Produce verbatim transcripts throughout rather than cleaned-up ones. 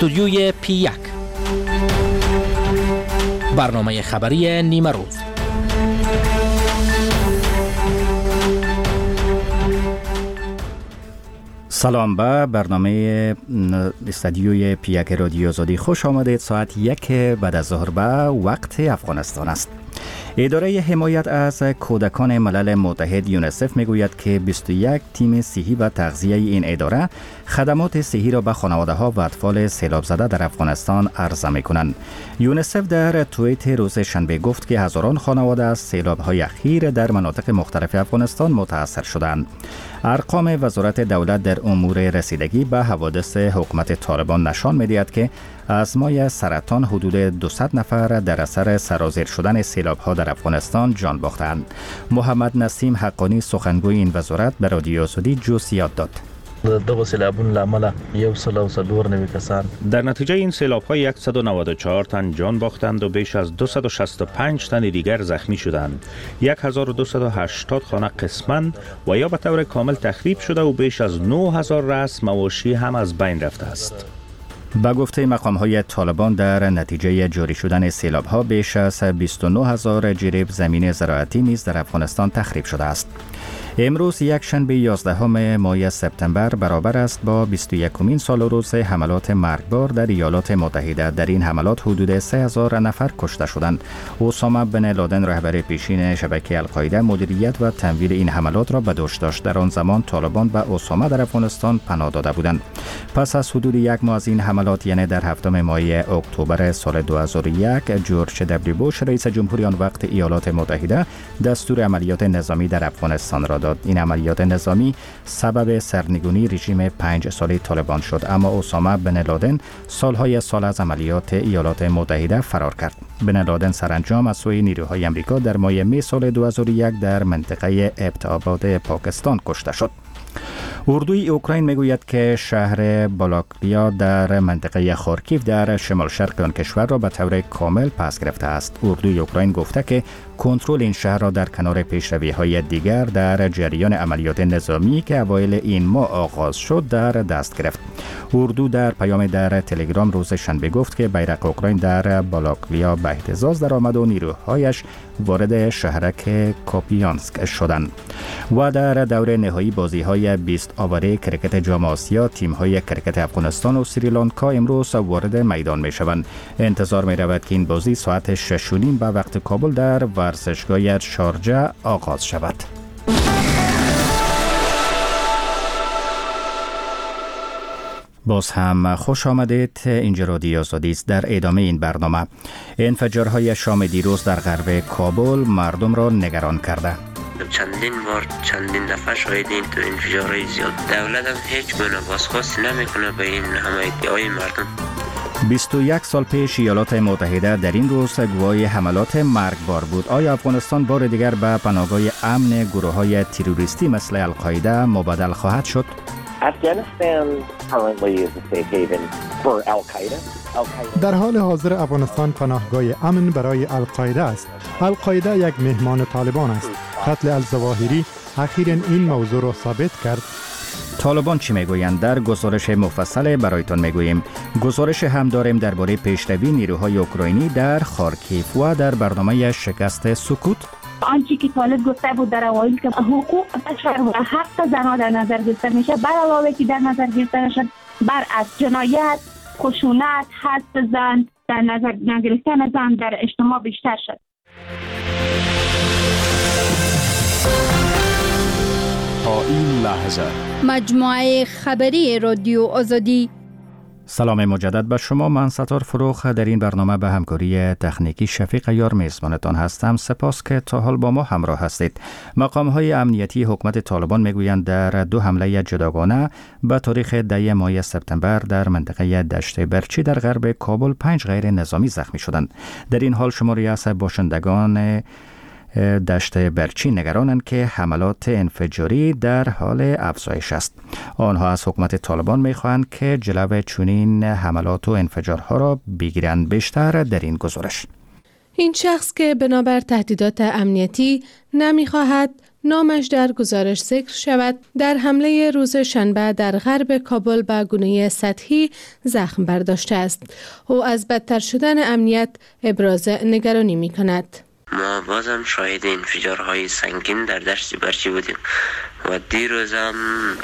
استودیوی پی یک، برنامه خبری نیمه روز. سلام به برنامه استودیوی پی یک رادیو آزادی خوش آمدید. ساعت یک بعد از ظهر به وقت افغانستان است. اداره حمایت از کودکان ملل متحد یونیسف میگوید که بیست و یک تیم صحی و تغذیه این اداره خدمات صحی را به خانواده ها و اطفال سیلاب زده در افغانستان عرضه میکنند. یونیسف در توییت روز شنبه گفت که هزاران خانواده از سیلاب های اخیر در مناطق مختلف افغانستان متاثر شدند. ارقام وزارت دولت در امور رسیدگی به حوادث حکومت طالبان نشان می‌دهد که از مای سرطان حدود دویست نفر در اثر سرازیر شدن سیلاب‌ها در افغانستان جان باختند. محمد نسیم حقانی سخنگوی این وزارت به رادیو آزادی جزئیات داد. دغه سیلابونو له امله یو سل او څلور نوي کسان در نتیجه این سیلاب‌ها صد و نود و چهار تن جان باختند و بیش از دویست و شصت و پنج تن دیگر زخمی شدند. هزار و دویست و هشتاد خانه قسماً و یا به طور کامل تخریب شده و بیش از نه هزار رأس مواشی هم از بین رفته است. با گفته مقام‌های طالبان در نتیجه جاری شدن سیلاب‌ها بیش از بیست و نه هزار جریب زمین زراعتی نیز در افغانستان تخریب شده است. امروز یک شنبه یازدهم ماه سپتامبر برابر است با بیست و یکمین سال و روز حملات مرگبار در ایالات متحده. در این حملات حدود سه هزار نفر کشته شدند. اسامه بن لادن رهبر پیشین شبکه القاعده مدیریت و تمویل این حملات را به دوش داشت. در آن زمان طالبان به اسامه در افغانستان پناه داده بودند. پس از حدود یک ماه از این حملات، یعنی در هفتم ماه اکتبر سال دو هزار و یک، جورج دبلیو بوش رئیس جمهوری آن وقت ایالات متحده دستور عملیات نظامی در افغانستان را داد. این عملیات نظامی سبب سرنگونی رژیم پنج ساله طالبان شد، اما اسامه بن لادن سالهای سال از عملیات ایالات متحده فرار کرد. بن لادن سرانجام از سوی نیروهای آمریکا در ماه می سال دو هزار و یک در منطقه ابت‌آباد پاکستان کشته شد. اردوی اوکراین میگوید که شهر بالاکلیا در منطقه خارکیف در شمال شرق آن کشور را به طور کامل پس گرفته است. اردوی اوکراین گفته که کنترل این شهر را در کنار پیشروی‌های دیگر در جریان عملیات نظامی که اوایل این ماه آغاز شد در دست گرفت. اردو در پیام در تلگرام روز شنبه گفت که بیرق اوکراین در بالاکلیا به اهتزاز درآمد و نیروهایش وارد شهرک کاپیانسک شدند. و در دور نهایی بازی‌های بیست آوره کرکت جام آسیا، تیم‌های کرکت افغانستان و سریلانکا امروز وارد میدان می‌شوند. انتظار می‌رود که این بازی ساعت شش و نیم به وقت کابل در ورزشگاه شارجه آغاز شود. باز هم خوش آمدید. اینجا رادیو آزادی است. در ادامه این برنامه، انفجارهای شام دیروز در غرب کابل مردم را نگران کرده. چندین بار چندین دفعه شاهدیم تو انفجارهای زیاد. دولت هم هیچ گونه بازخواستی نمیکنه به این حمایت‌های مردم. بیست و یک سال پیش ایالات متحده در این روز گواه حملات مرگبار بود. آیا افغانستان بار دیگر به پناهگاه امن گروه‌های تروریستی مثل القاعده مبادل خواهد شد؟ در حال حاضر افغانستان پناهگاه امن برای القاعده است. القاعده یک مهمان طالبان است. قتل الظواهری اخیراً این موضوع را ثابت کرد. طالبان چی میگویند؟ در گزارش مفصل برایتان میگوییم. گزارش هم داریم درباره پیشروی نیروهای اوکراینی در خارکیف و در برنامه شکست سکوت. آنچه که طالب گفته بود در اوایل که حقوق بشر و حق زنان در نظر گرفته میشه، بر علاوه که در نظر گرفته نشد، بر از جنایت، خشونت، حذف زن، در نظر نگرفتن زن در اجتماع بیشتر شد. تا این لحظه مجموعه خبری رادیو آزادی. سلام مجدد به شما. من ستار فروخ در این برنامه به همکاری تکنیکی شفیق یار میزبانتان هستم. سپاس که تا حال با ما همراه هستید. مقام‌های امنیتی حکومت طالبان میگویند در دو حمله جداگانه به تاریخ ده ماه سپتامبر در منطقه دشت برچی در غرب کابل پنج غیر نظامی زخمی شدند. در این حال شماری از باشندگان دشت برچی نگرانند که حملات انفجاری در حال افزایش است. آنها از حکومت طالبان می‌خواهند که جلو چنین حملات و انفجارها را بگیرند. بیشتر در این گزارش. این شخص که بنابر تهدیدات امنیتی نمی‌خواهد نامش در گزارش ذکر شود، در حمله روز شنبه در غرب کابل به گونه سطحی زخم برداشته است. او از بدتر شدن امنیت ابراز نگرانی می‌کند. ما بازم شاهد انفجارهای سنگین در دشت برچی بودیم و دیروز هم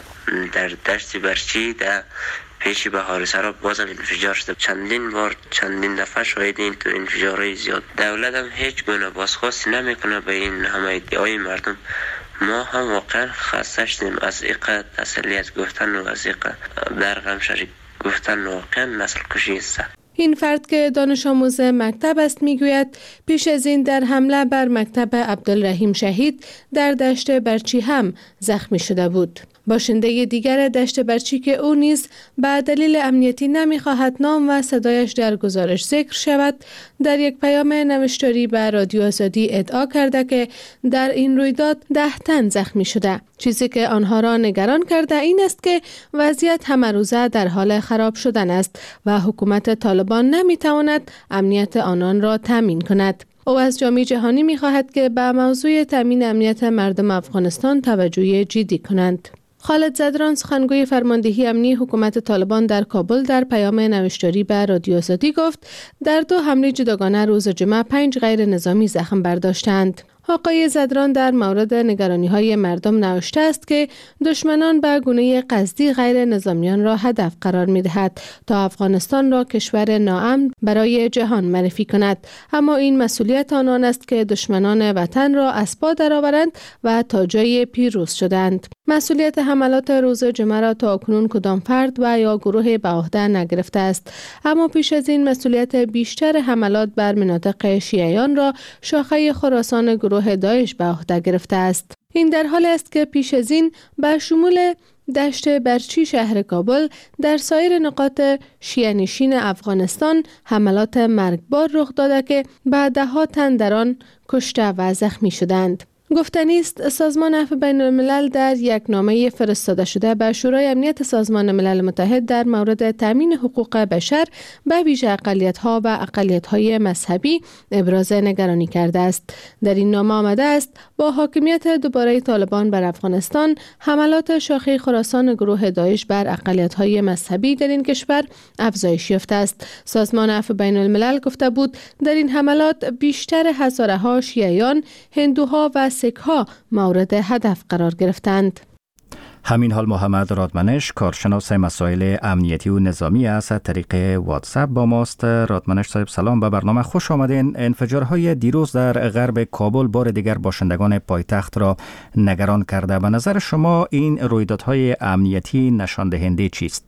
در دشت برچی در پیش بهار سرا بازم انفجار شده. چندین بار چندین دفعه شاهد این تو انفجارهای زیاد. دولت هم هیچ گونه بازخواست نمیکنه به این همه ادعای مردم. ما هم واقعا خسته شدیم از اینقدر تسلیت گفتن و از اینقدر در غم شریک گفتن. واقعا نسل کشی است. این فرد که دانش آموز مکتب است میگوید پیش از این در حمله بر مکتب عبدالرحیم شهید در دشت برچی هم زخمی شده بود. باشنده دیگر دشت برچی که او نیز به دلیل امنیتی نمیخواهد نام و صدایش در گزارش ذکر شود، در یک پیام نوشتاری به رادیو آزادی ادعا کرده که در این رویداد ده تن زخمی شده. چیزی که آنها را نگران کرده این است که وضعیت همه روزه در حال خراب شدن است و حکومت طالبان نمیتواند امنیت آنان را تامین کند. او از جامعه جهانی میخواهد که به موضوع تامین امنیت مردم افغانستان توجه جدی کنند. خالد زدران، سخنگوی فرماندهی امنی حکومت طالبان در کابل، در پیام نوشتاری به رادیو آزادی گفت در دو حمله جداگانه روز جمعه پنج غیر نظامی زخم برداشتند. آقای زدران در مورد نگرانی‌های مردم نوشته است که دشمنان به گونه قصدی غیر نظامیان را هدف قرار می‌دهد تا افغانستان را کشور ناامن برای جهان معرفی کند، اما این مسئولیت آنان است که دشمنان وطن را از پا درآورند و تا جای پیروز شدند. مسئولیت حملات روز جمعه را تا اکنون کدام فرد و یا گروه به عهده نگرفته است، اما پیش از این مسئولیت بیشتر حملات بر مناطق شیعیان را شاخه خراسان گروه داعش به عهده گرفته است. این در حالی است که پیش از این به شمول دشت برچی شهر کابل در سایر نقاط شیعه نشین افغانستان حملات مرگبار رخ داده که به ده‌ها تن در آن کشته و زخمی شدند. گفتنی است سازمان عفو بین الملل در یک نامه فرستاده شده به شورای امنیت سازمان ملل متحد در مورد تامین حقوق بشر به ویژه اقلیت‌ها و اقلیت‌های مذهبی ابراز نگرانی کرده است. در این نامه آمده است با حاکمیت دوباره طالبان بر افغانستان، حملات شاخه خراسان گروه داعش بر اقلیت‌های مذهبی در این کشور افزایش یافته است. سازمان عفو بین الملل گفته بود در این حملات بیشتر هزارها شیعیان، هندوها و سک‌ها مورد هدف قرار گرفتند. همین حال محمد رادمنش، کارشناس مسائل امنیتی و نظامی است، از طریق واتساپ با ماست. رادمنش صاحب سلام، به برنامه خوش آمدین. انفجارهای دیروز در غرب کابل بار دیگر باشندگان پایتخت را نگران کرده. به نظر شما این رویدادهای امنیتی نشان دهنده چیست؟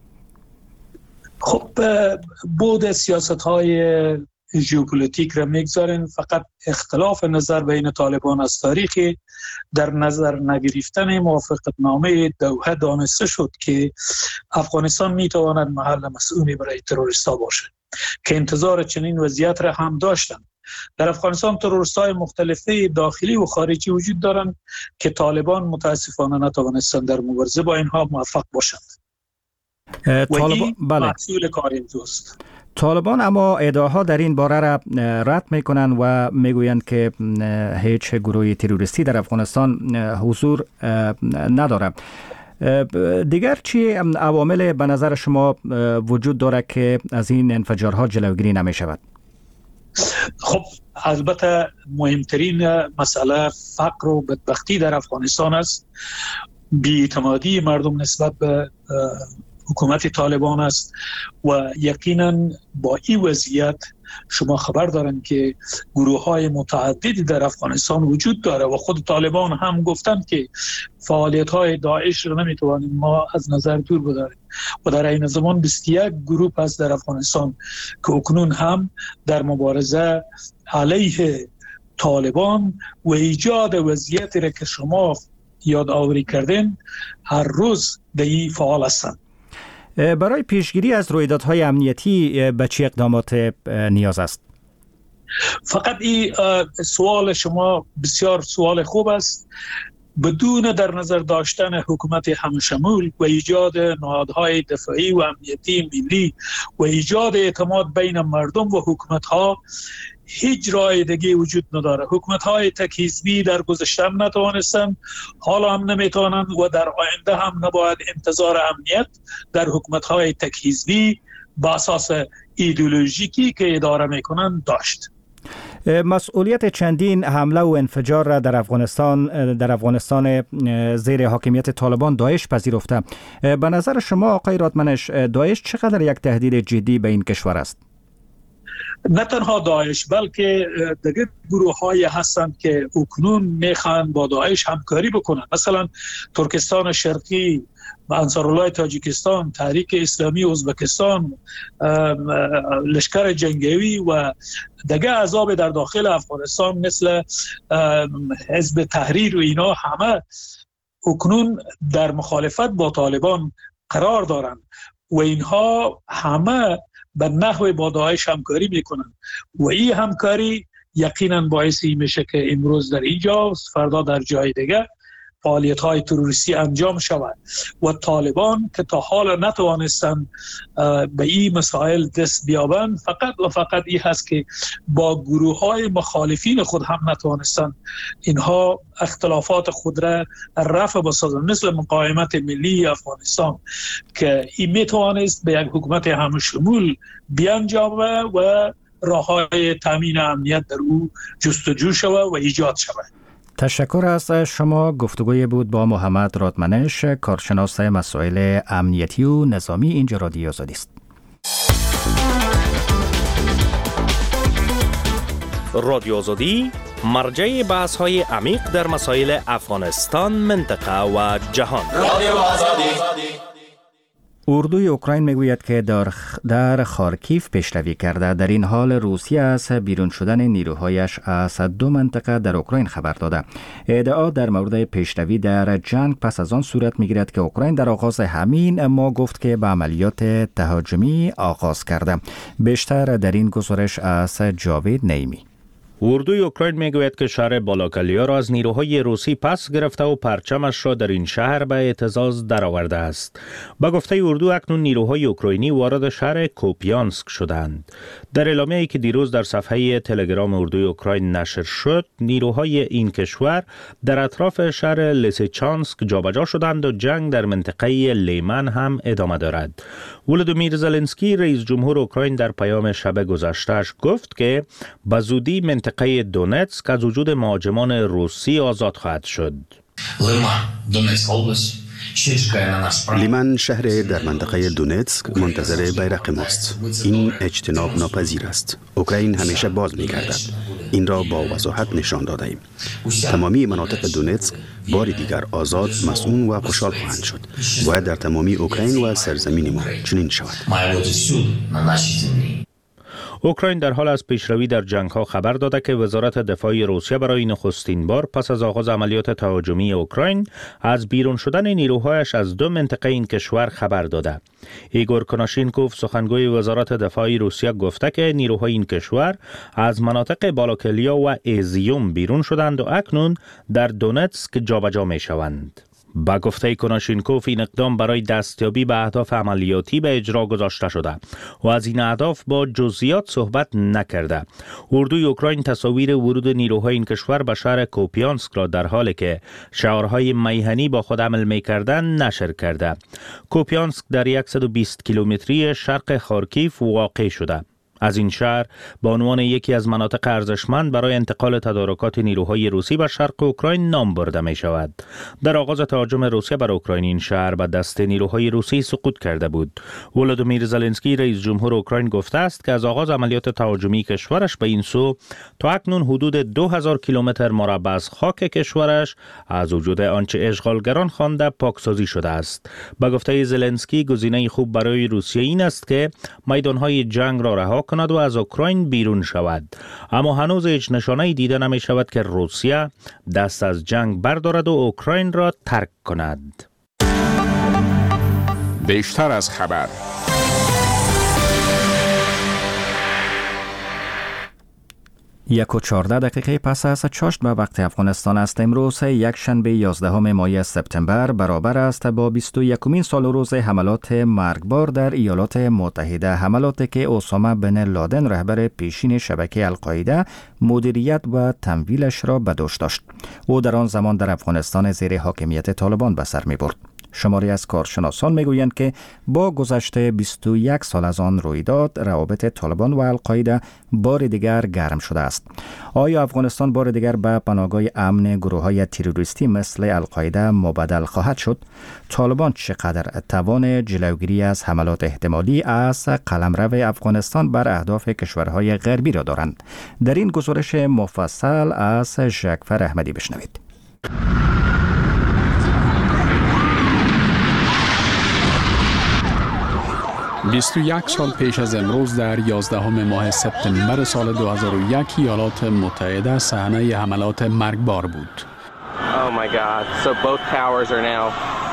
خب بود سیاست‌های ژئوپلیتیک را میگذارین، فقط اختلاف نظر بین طالبان از تاریخی در نظر نگرفتن موافقتنامه دوحه دانسته شد که افغانستان میتواند محل مسئولی برای تروریستا باشد که انتظار چنین وضعیت را هم داشتند. در افغانستان تروریست‌های مختلفه داخلی و خارجی وجود دارند که طالبان متاسفانه نتوانستند در مبارزه با اینها موفق باشند. طالبان بله. مسئول کار اینجاست. طالبان اما ادعاها در این باره را رد میکنند و میگویند که هیچ گروه تروریستی در افغانستان حضور نداره. دیگر چی عوامل به نظر شما وجود داره که از این انفجارها جلوگیری نمی شود؟ خب البته مهمترین مسئله فقر و بدبختی در افغانستان است. بی‌اعتمادی مردم نسبت به حکومت طالبان است و یقینا با این وضعیت شما خبر دارند که گروه های متعددی در افغانستان وجود داره و خود طالبان هم گفتند که فعالیت های داعش را نمیتوانیم ما از نظر دور بداریم و در این زمان بیست و یک گروه است در افغانستان که اکنون هم در مبارزه علیه طالبان و ایجاد وضعیتی را که شما یاد آوری کردین هر روز دهی فعال هستند. برای پیشگیری از رویدادهای امنیتی به چه اقدامات نیاز است؟ فقط این سوال شما بسیار سوال خوب است. بدون در نظر داشتن حکومت همشمول و ایجاد نهادهای دفاعی و امنیتی ملی و ایجاد اعتماد بین مردم و حکومت‌ها، هیچ راه دیگه وجود نداره. حکومت های تک حزبی در گذشته هم نتوانستند، حالا هم نمیتوانند و در آینده هم نباید انتظار امنیت در حکومت های تک حزبی با اساس ایدئولوژیکی که اداره میکنند داشت. مسئولیت چندین حمله و انفجار را در افغانستان در افغانستان زیر حاکمیت طالبان داعش پذیرفته. به نظر شما آقای رادمنش، داعش چقدر یک تهدید جدی به این کشور است؟ نه تنها داعش بلکه دیگر گروه های هستند که اکنون میخوان با داعش همکاری بکنند. مثلا ترکستان شرقی، انصارالله تاجیکستان، تحریک اسلامی ازبکستان، لشکر جنگی و دیگر احزاب در داخل افغانستان مثل حزب تحریر و اینا همه اکنون در مخالفت با طالبان قرار دارند و اینها همه به نحو با داعش همکاری میکنند و این همکاری یقینا باعثی میشه که امروز در اینجا فردا در جای دیگه فعالیت های تروریستی انجام شود و طالبان که تا حالا نتوانستند به این مسائل دست بیابند، فقط و فقط این هست که با گروه های مخالفین خود هم نتوانستند اینها اختلافات خود را رفع بسازند، مثل مقاومت ملی افغانستان که این میتوانست به یک حکومت همشمول بیانجامه و راه های تامین امنیت در او جستجو شود و ایجاد شود. تشکر از شما. گفتگوی بود با محمد رادمنش، کارشناس مسائل امنیتی و نظامی. اینجا رادیو آزادی است. رادیو آزادی مرجع بحث های عمیق در مسائل افغانستان، منطقه و جهان. رادیو آزادی. اردوی اوکراین میگوید که در در خارکیف پیشروی کرده. در این حال روسیه از بیرون شدن نیروهایش از دو منطقه در اوکراین خبر داده. ادعا در مورد پیشروی در جنگ پس از آن صورت میگیرد که اوکراین در آغاز همین ماه گفت که به عملیات تهاجمی آغاز کرده. بیشتر در این گزارش از جاوید نعیمی. اردوی اوکراین میگوید که شهر بالاکلیا را از نیروهای روسی پس گرفته و پرچمش را در این شهر به اعتزاز درآورده است. با گفته اردو اکنون نیروهای اوکراینی وارد شهر کوپیانسک شدند. در اعلامیه‌ای که دیروز در صفحه تلگرام اردوی اوکراین نشر شد، نیروهای این کشور در اطراف شهر لیسیچانسک جابجا شدند و جنگ در منطقه لیمن هم ادامه دارد. ولودیمیر زلنسکی رئیس جمهور اوکراین در پیام شب گذشته‌اش گفت که به زودی منطقه دونتسک از وجود مهاجمان روسی آزاد خواهد شد. لیمن شهر در منطقه دونتسک منتظر بیرق ماست. این اجتناب ناپذیر است. اوکراین همیشه باز می‌گردد. این را با وضاحت نشان داده ایم. تمامی مناطق دونتسک بار دیگر آزاد، مسئول و خوشحال خواهند شد. باید در تمامی اوکراین و سرزمین ما چنین شود. اوکراین در حال از پیشروی در جنگ‌ها خبر داده که وزارت دفاع روسیه برای نخستین بار پس از آغاز عملیات تهاجمی اوکراین از بیرون شدن نیروهایش از دو منطقه این کشور خبر داده. ایگور کناشینکوف سخنگوی وزارت دفاع روسیه گفته که نیروهای این کشور از مناطق بالاکلیا و ایزیوم بیرون شدند و اکنون در دونتسک جابجا می‌شوند. با گفته کناشینکوف این اقدام برای دستیابی به اهداف عملیاتی به اجرا گذاشته شده و از این اهداف با جزئیات صحبت نکرده. اردوی اوکراین تصاویر ورود نیروهای این کشور به شهر کوپیانسک را در حالی که شعارهای میهنی با خود حمل می‌کردند نشر کرده. کوپیانسک در صد و بیست کیلومتری شرق خارکیف واقع شده. از این شهر به عنوان یکی از مناطق ارزشمند برای انتقال تدارکات نیروهای روسی به شرق اوکراین نام برده می شود. در آغاز تهاجم روسیه بر اوکراین این شهر به دست نیروهای روسی سقوط کرده بود. ولودیمیر زلنسکی رئیس جمهور اوکراین گفته است که از آغاز عملیات تهاجمی کشورش به این سو تا اکنون حدود دو هزار کیلومتر مربع از خاک کشورش از وجود آنچه اشغالگران خوانده پاکسازی شده است. به گفته زلنسکی گزینه خوب برای روسیه این است که میدانهای جنگ را رها کند و از اوکراین بیرون شود، اما هنوز هیچ نشانه‌ای دیده نمی شود که روسیه دست از جنگ بردارد و اوکراین را ترک کند. بیشتر از خبر. یک و چهارده دقیقه پس از چاشت به وقت افغانستان است. امروز یک شنبه یازدهم ماه سپتامبر برابر است با بیست و یکمین سال روز حملات مرگبار در ایالات متحده، حملاتی که اسامه بن لادن رهبر پیشین شبکه القاعده مدیریت و تمویلش را به دوش داشت. او در آن زمان در افغانستان زیر حاکمیت طالبان به سر می برد. شماری از کارشناسان میگویند که با گذشت بیست و یک سال از آن رویداد، روابط طالبان و القاعده بار دیگر گرم شده است. آیا افغانستان بار دیگر به پناهگاه امن گروه‌های تروریستی مثل القاعده مبدل خواهد شد؟ طالبان چقدر توان جلوگیری از حملات احتمالی از قلمرو افغانستان بر اهداف کشورهای غربی را دارند؟ در این گزارش مفصل از ژکفر احمدی بشنوید. بیست و یک سال پیش از امروز در یازدهم ماه سپتامبر سال دو هزار و یک ایالات متحده صحنه حملات مرگبار بود. Oh my God. So both towers are now.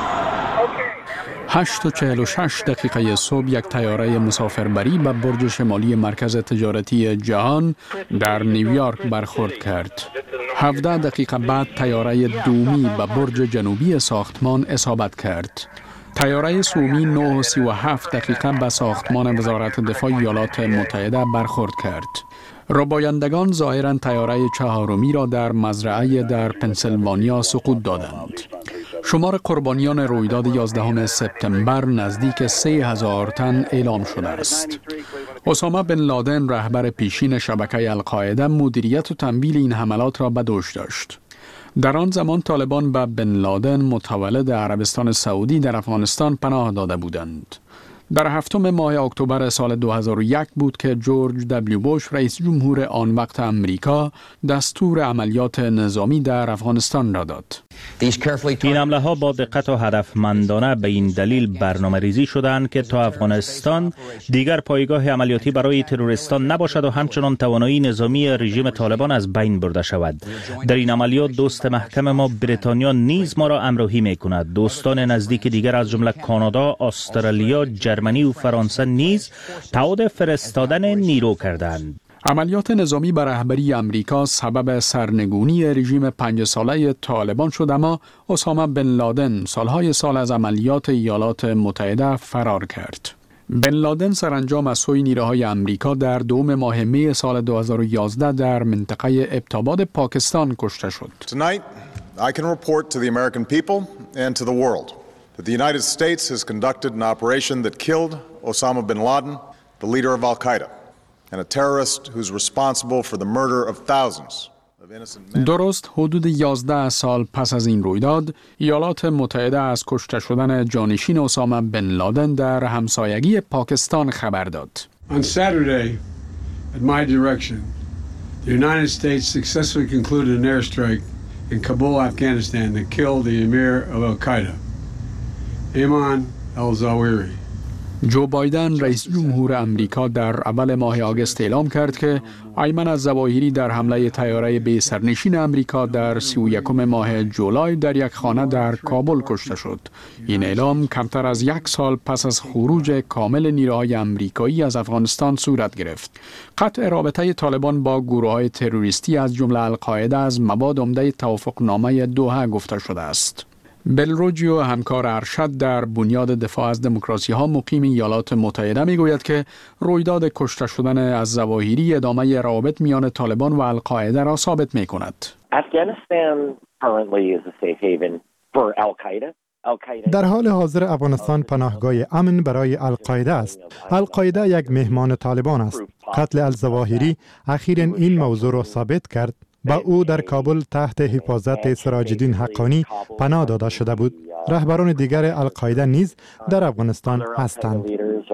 هشت و چهل و شش دقیقه صبح یک طیاره مسافربری به برج شمالی مرکز تجارتی جهان در نیویورک برخورد کرد. هفده دقیقه بعد طیاره دومی به برج جنوبی ساختمان اصابت کرد. طیاره سومی نه و سی و هفت دقیقه به ساختمان وزارت دفاع ایالات متحده برخورد کرد. ربایندگان ظاهراً طیاره چهارمی را در مزرعه در پنسیلوانیا سقوط دادند. شمار قربانیان رویداد یازدهم سپتامبر نزدیک سه هزار تن اعلام شده است. اسامه بن لادن رهبر پیشین شبکه القاعده مدیریت و تمویل این حملات را به دوش داشت. در آن زمان طالبان به بن لادن متولد عربستان سعودی در افغانستان پناه داده بودند. در هفتم ماه اکتبر سال دو هزار و یک بود که جورج دبلیو بوش رئیس جمهور آن وقت امریکا دستور عملیات نظامی در افغانستان را داد. این حمله ها با دقت و هدفمندانه به این دلیل برنامه ریزی شدند که تا افغانستان دیگر پایگاه عملیاتی برای تروریستان نباشد و همچنان توانایی نظامی رژیم طالبان از بین برده شود. در این عملیات دوست محکم ما بریتانیا نیز ما را همراهی می کند. دوستان نزدیک دیگر از جمله کانادا، استرالیا، جرمنی و فرانسه نیز تعهد فرستادن نیرو کردند. عملیات نظامی بر رهبری امریکا سبب سرنگونی رژیم پنج ساله طالبان شد، اما اسامه بن لادن سالهای سال از عملیات ایالات متحده فرار کرد. بن لادن سرانجام از سوی نیروهای امریکا در دوم ماه می سال دو هزار و یازده در منطقه ابتاباد پاکستان کشته شد. Tonight, I can report to the American people and to the world that the United States has conducted an operation that killed Osama bin Laden, the leader of Al-Qaeda, and a terrorist who's responsible for the murder of thousands of innocent men. درست حدود یازده سال پس از این رویداد، ایالات متحده از کشته شدن جانشین اسامه بن لادن در همسایگی پاکستان خبر داد. On Saturday, at my direction, the United States successfully concluded an airstrike in Kabul, Afghanistan that killed the emir of Al-Qaeda, Ayman al-Zawahiri. جو بایدن رئیس جمهور امریکا در اول ماه آگوست اعلام کرد که ایمن الظواهری در حمله طیاره به سرنشین امریکا در سی و یکم ماه جولای در یک خانه در کابل کشته شد. این اعلام کمتر از یک سال پس از خروج کامل نیروهای امریکایی از افغانستان صورت گرفت. قطع رابطه طالبان با گروه‌های تروریستی از جمله القاعده از مباد عمده توافقنامه دوحه گفته شده است. بلروجیو، همکار ارشد در بنیاد دفاع از دموکراسی ها مقیم ایالات متحده، میگوید که رویداد کشته شدن از ظواهری ادامه روابط میان طالبان و القاعده را ثابت می کند. در حال حاضر افغانستان پناهگاه امن برای القاعده است. القاعده یک مهمان طالبان است. قتل الظواهری اخیراً این موضوع را ثابت کرد. با او در کابل تحت حفاظت سراج الدین حقانی پناه داده شده بود. رهبران دیگر القاعده نیز در افغانستان هستند.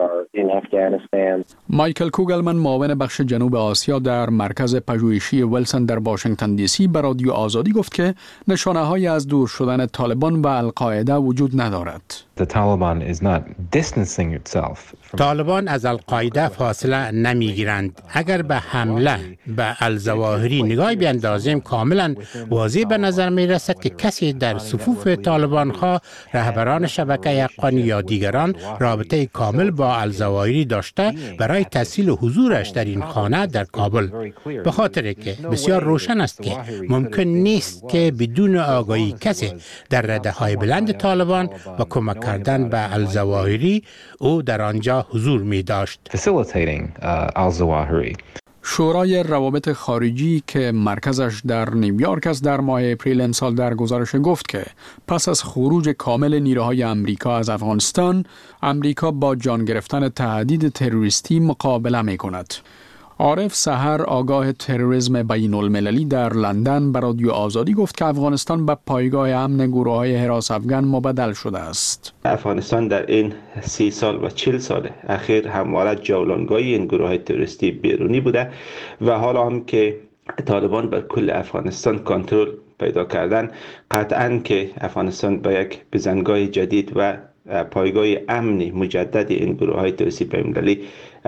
مایکل کوگلمن، معاون بخش جنوب آسیا در مرکز پژوهشی ویلسون در واشنگتن دی سی، به رادیو آزادی گفت که نشانه های از دور شدن طالبان و القاعده وجود ندارد. طالبان از القاعده فاصله نمیگیرند. اگر به حمله به الظواهری نگاه بیندازیم کاملا واضح به نظر می رسد که کسی در صفوف طالبان خواه رهبران شبکه حقانی یا دیگران رابطه کامل با الظواهری داشته برای تسهیل حضورش در این خانه در کابل. به خاطر که بسیار روشن است که ممکن نیست که بدون آگاهی کسی در رده های بلند طالبان و کمک کردن به الظواهری او در آنجا حضور می داشت. شورای روابط خارجی که مرکزش در نیویورک است در ماه اپریل امسال در گزارش گفت که پس از خروج کامل نیروهای امریکا از افغانستان، امریکا با جان گرفتن تهدید تروریستی مقابله می کند. عارف سحر آگاه تروریسم بین المللی در لندن به رادیو آزادی گفت که افغانستان به پایگاه امن گروه‌های حراس افغان مبدل شده است. افغانستان در این سی سال و چل سال اخیر همواره جولانگاهی این گروه‌های تروریستی بیرونی بوده و حالا هم که طالبان بر کل افغانستان کنترل پیدا کردن، قطعاً که افغانستان به یک بزنگاه جدید و پایگاه امنی مجدد این گروه‌های تروریستی بین‌المللی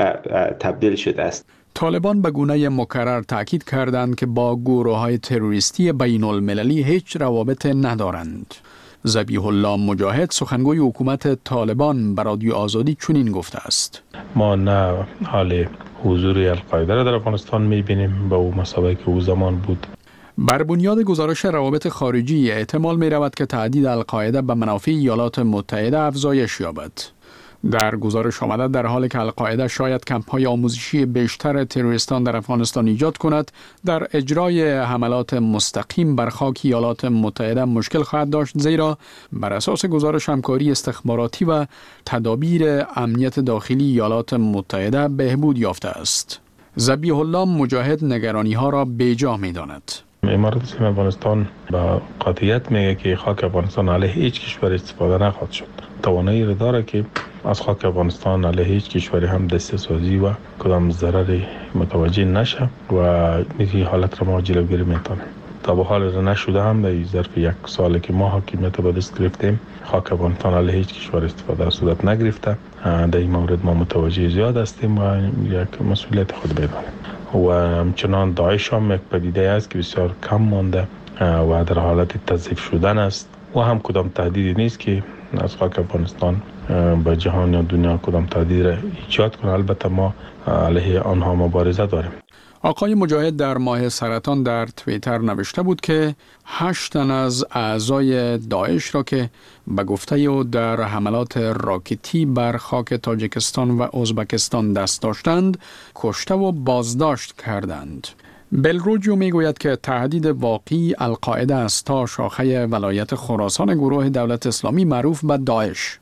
تبدیل شده است. طالبان به گونه مکرر تاکید کردند که با گروه‌های تروریستی بین المللی هیچ روابط ندارند. ذبیح الله مجاهد سخنگوی حکومت طالبان به رادیو آزادی چنین گفته است: ما نه حال حضور القاعده را در افغانستان می‌بینیم به او مسابقه که او زمان بود. بر بنیاد گزارش روابط خارجی احتمال می رود که تهدید القاعده به منافع ایالات متحده افزایش یابد. در گزارش آمده در حالی که القاعده شاید کمپ‌های آموزشی بیشتر تروریستان در افغانستان ایجاد کند، در اجرای حملات مستقیم بر خاک ایالات متحده مشکل خواهد داشت، زیرا بر اساس گزارش همکاری استخباراتی و تدابیر امنیت داخلی ایالات متحده بهبود یافته است. ذبیح الله مجاهد نگرانی ها را بیجا می داند. امارات اسلامی افغانستان با قاطعیت میگه که خاک افغانستان علیه هیچ کشور استفاده نخواهد شد. توانایی را داره که از خاک افغانستان علیه هیچ کشوری هم دسته سازی و کدام ضرری متوجه نشه و این حالت را ما جلوگیری میتونیم. تا به حال را نشده هم در ظرف یک سالی که ما حاکمیت به دست گرفتیم، خاک افغانستان علیه هیچ کشور استفاده صورت نگرفته. در این مورد ما متوجه زیاد هستیم و یک مسئولیت خود بدانیم. و همچنان داعش هم یک پدیده است که بسیار کم مانده و در حالت تضعیف شدن است و هم کدام تهدیدی نیست که از خاک افغانستان به جهان یا دنیا کدام تهدید را ایجاد کنه. البته ما علیه آنها مبارزه داریم. آقای مجاهد در ماه سرطان در توییتر نوشته بود که هشت تن از اعضای داعش را که به گفته او در حملات راکتی بر خاک تاجیکستان و ازبکستان دست داشتند کشته و بازداشت کردند. بلروجیو می گوید که تهدید واقعی القاعده است تا شاخه ولایت خراسان گروه دولت اسلامی معروف به داعش.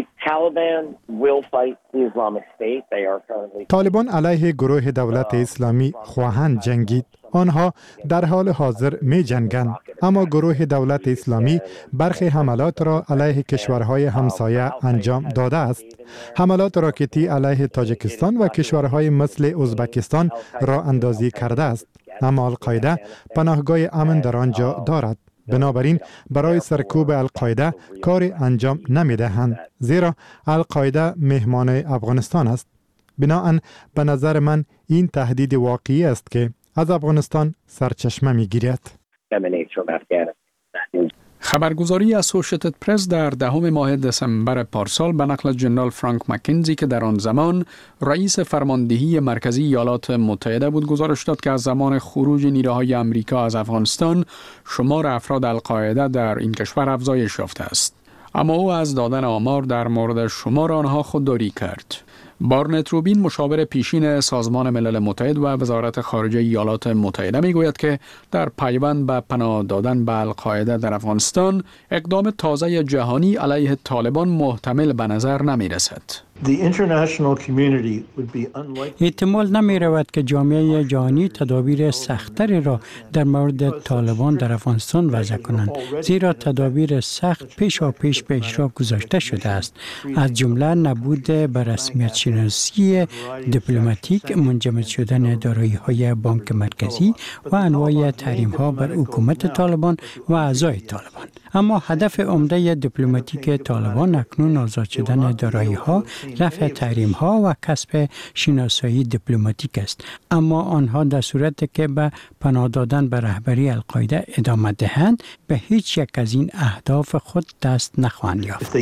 طالبان علیه گروه دولت اسلامی خواهند جنگید. آنها در حال حاضر می جنگند، اما گروه دولت اسلامی برخی حملات را علیه کشورهای همسایه انجام داده است. حملات راکتی علیه تاجیکستان و کشورهای مثل ازبکستان را اندازی کرده است، اما القاعده پناهگاه امن در آنجا دارد. بنابراین برای سرکوب القاعده کار انجام نمی دهند، زیرا القاعده مهمان افغانستان است. بناهن به نظر من این تهدید واقعی است که از افغانستان سرچشمه می گیرد. خبرگزاری اسوشیتد پرس در دهم ماه دسامبر پارسال به نقل جنرال فرانک مکنزی که در آن زمان رئیس فرماندهی مرکزی ایالات متحده بود گزارش داد که از زمان خروج نیروهای امریکا از افغانستان شمار افراد القاعده در این کشور افزایش یافته است. اما او از دادن آمار در مورد شمار آنها خودداری کرد. بارنت روبین مشاور پیشین سازمان ملل متحد و وزارت خارجه ایالات متحده میگوید که در پیوند به پناه دادن به القاعده در افغانستان اقدام تازه جهانی علیه طالبان محتمل به نظر نمی رسد. احتمال نمی رود که جامعه جهانی تدابیر سخت‌تری را در مورد طالبان در افغانستان وضع کنند، زیرا تدابیر سخت پیش و پیش به اجرا گذاشته شده است، از جمله نبود به رسمیت شناسی دیپلماتیک، منجمد شدن دارایی‌های بانک مرکزی و انواع تحریم‌ها بر حکومت طالبان و اعضای طالبان. اما هدف عمده دیپلماتیک طالبان اکنون آزاد شدن دارایی ها، رفع تحریم ها و کسب شناسایی دیپلماتیک است. اما آنها در صورتی که به پناه دادن به رهبری القاعده ادامه دهند، به هیچ یک از این اهداف خود دست نخواهند یافت.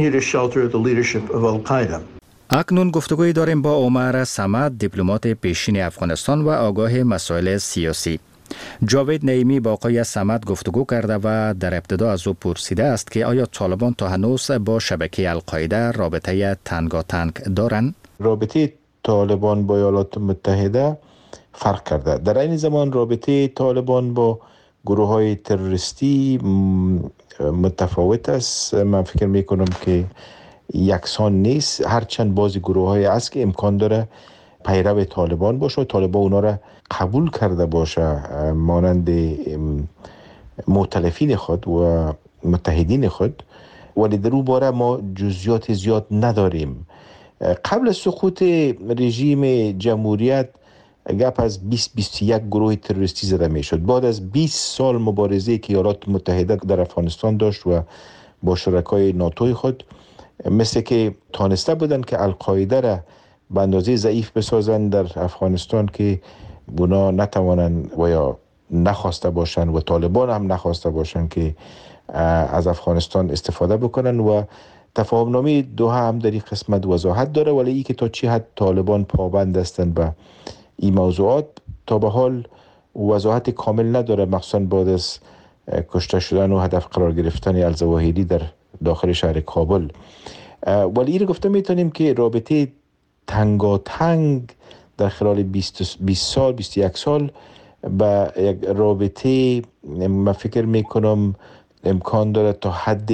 اکنون گفتگوی داریم با عمر صمد، دیپلمات پیشین افغانستان و آگاه مسائل سیاسی. جاوید نعیمی با آقای صمد گفتگو کرده و در ابتدا از او پرسیده است که آیا طالبان تا هنوز با شبکه القاعده رابطه تنگاتنگ دارند؟ رابطه طالبان با ایالات متحده فرق کرده. در این زمان رابطه طالبان با گروه های تروریستی متفاوت است. من فکر میکنم که یکسان نیست، هرچند بعضی گروه های هست که امکان داره پیرو طالبان باشه، طالبان اونا را قبول کرده باشه مانند مؤتلفین خود و متحدین خود، ولی در اون باره ما جزئیات زیاد نداریم. قبل از سقوط رژیم جمهوریت گپ از بیست بیست و یک گروه تروریستی زده میشد. بعد از بیست سال مبارزه که ایالات متحده در افغانستان داشت و با شرکای ناتوی خود، مثل که تانسته بودن که القاعده را به اندازه ضعیف بسازن در افغانستان که اونا نتوانن و یا نخواسته باشن و طالبان هم نخواسته باشن که از افغانستان استفاده بکنن و تفاهم نامه دوحه هم در این قسمت وضاحت داره، ولی ای که تا چی حد طالبان پابند هستند به این موضوعات تا به حال وضاحت کامل نداره، مخصوصا بعد از کشته شدن و هدف قرار گرفتن الظواهری در داخل شهر کابل. ولی این گفته میتونیم که رابطه تنگاتنگ در خلال بیست سال بیست و یک سال به یک رابطه من فکر میکنم امکان داره تا حد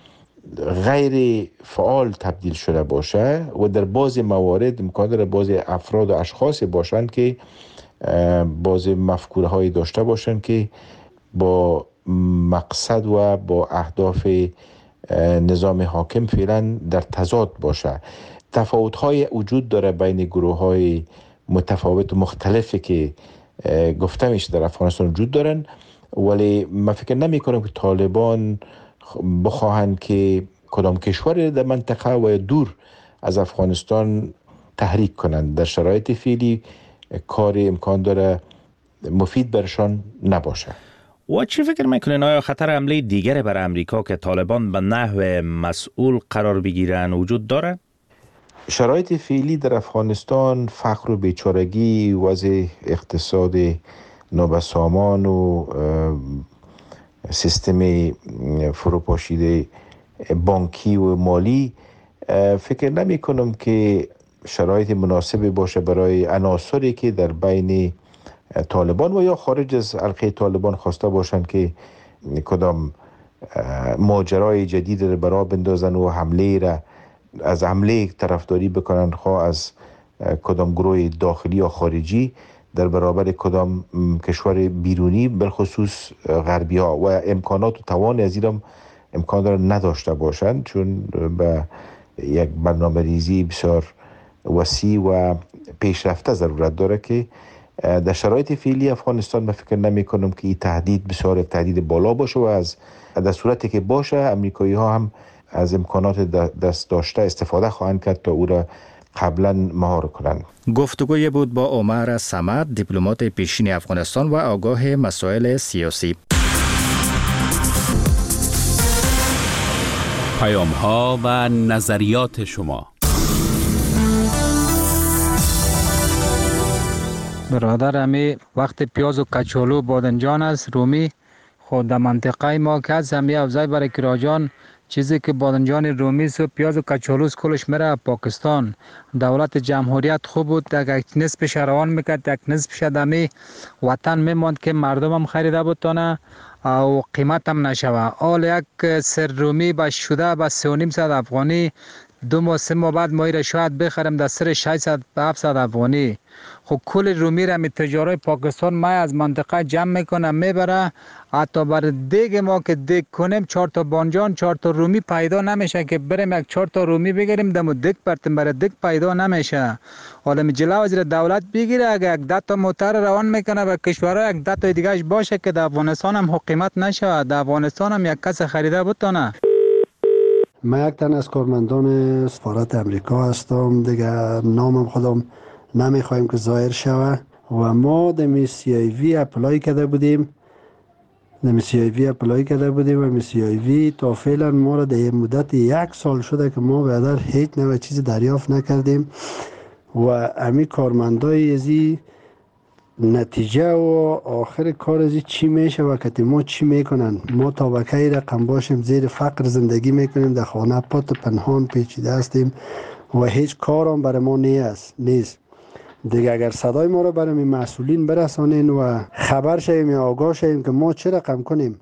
غیر فعال تبدیل شده باشه و در بعضی موارد امکان داره بعضی افراد و اشخاص باشند که بعضی مفکوره هایی داشته باشند که با مقصد و با اهداف نظام حاکم فعلا در تضاد باشه. تفاوت های وجود داره بین گروه های متفاوت و مختلفی که گفته میشه در افغانستان وجود دارن، ولی من فکر نمی کنم که طالبان بخواهند که کدام کشور در منطقه و دور از افغانستان تحریک کنند. در شرایط فعلی کار امکان داره مفید برشان نباشه. و چی فکر میکنین آیا خطر حمله دیگری بر امریکا که طالبان به نحو مسئول قرار بگیرن وجود داره؟ شرایط فعلی در افغانستان، فقر و بیچارگی، وضع اقتصاد نابسامان و سیستم فروپاشیده بانکی و مالی، فکر نمی کنم که شرایط مناسبی باشه برای عناصری که در بین طالبان و یا خارج از حلقه طالبان خواسته باشند که کدام ماجرای جدید را برا بندازن و حمله را از حمله طرفداری بکنن، خواه از کدام گروه داخلی یا خارجی در برابر کدام کشور بیرونی، بالخصوص غربی ها، و امکانات و توان از این امکان داره نداشته باشند، چون به یک برنامه ریزی بسیار وسیع و پیشرفته ضرورت داره که در شرایط فعلی افغانستان من فکر نمی کنم که این تهدید بسیار تهدید بالا باشه و از در صورتی که باشه امریکایی ها هم از امکانات دست داشته استفاده خواهند کرد تا او را قبلا مهار کنند. گفتگوی بود با عمر صمد، دیپلمات پیشین افغانستان و آگاه مسائل سیاسی. پیام ها و نظریات شما. برادر امی وقت پیاز و کچالو بادنجان است رومی خود در منطقه ما که از همی افزای برای کراجان چیزی که بادنجان رومی و پیاز و کچالوس کلش میره پاکستان. دولت جمهوریت خوب بود، یک نصفش روان میکرد، یک نصفش دمی وطن میماند که مردم هم خریده بودتانه او قیمت هم نشوه. آل یک سر رومی با شده با سه و نیم صد افغانی، دو ماه سه ماه بعد ما را شاید بخرم در سر ششصد به هفتصد افغانی. خب کل رومی را می تجارای پاکستان ما از منطقه جمع میکنه میبره، حتی بر دیگ ما که دیگ کنیم چهار تا بانجان چهار تا رومی پیدا نمیشه که بریم یک چهار تا رومی بگیریم دمو دیگ پرتیم برای دیگ پیدا نمیشه. حالا می جلو وزیر دولت بگیره اگه یک ده تا موتر روان میکنه به کشورها یک ده تا دیگهش باشه که در افغانستان هم حکومت نشه، در افغانستان هم یک کس خریده بتونه. من یک تن از کارمندان سفارت امریکا هستم دیگه، نامم خودم نمیخوایم که ظاهر شوه و ما دمی سی آی وی اپلای کرده بودیم دمی سی آی وی اپلای کرده بودیم و می سی آی وی تا فعلا ما را در مدت یک سال شده که ما بیادر هیچ نوع چیز دریافت نکردیم و امی کارمندای ازی نتیجه و آخر کار ازی چی میشه و که ما چی میکنن. ما طبقه رقم باشیم زیر فقر زندگی میکنیم، در خانه پات پنهان پیچیده هستیم و هیچ کارم برای ما نیست نیست دیگه. اگر صدای ما رو برای مسئولین برسانین و خبر شویم یا آگاه شویم که ما چه رقم کنیم.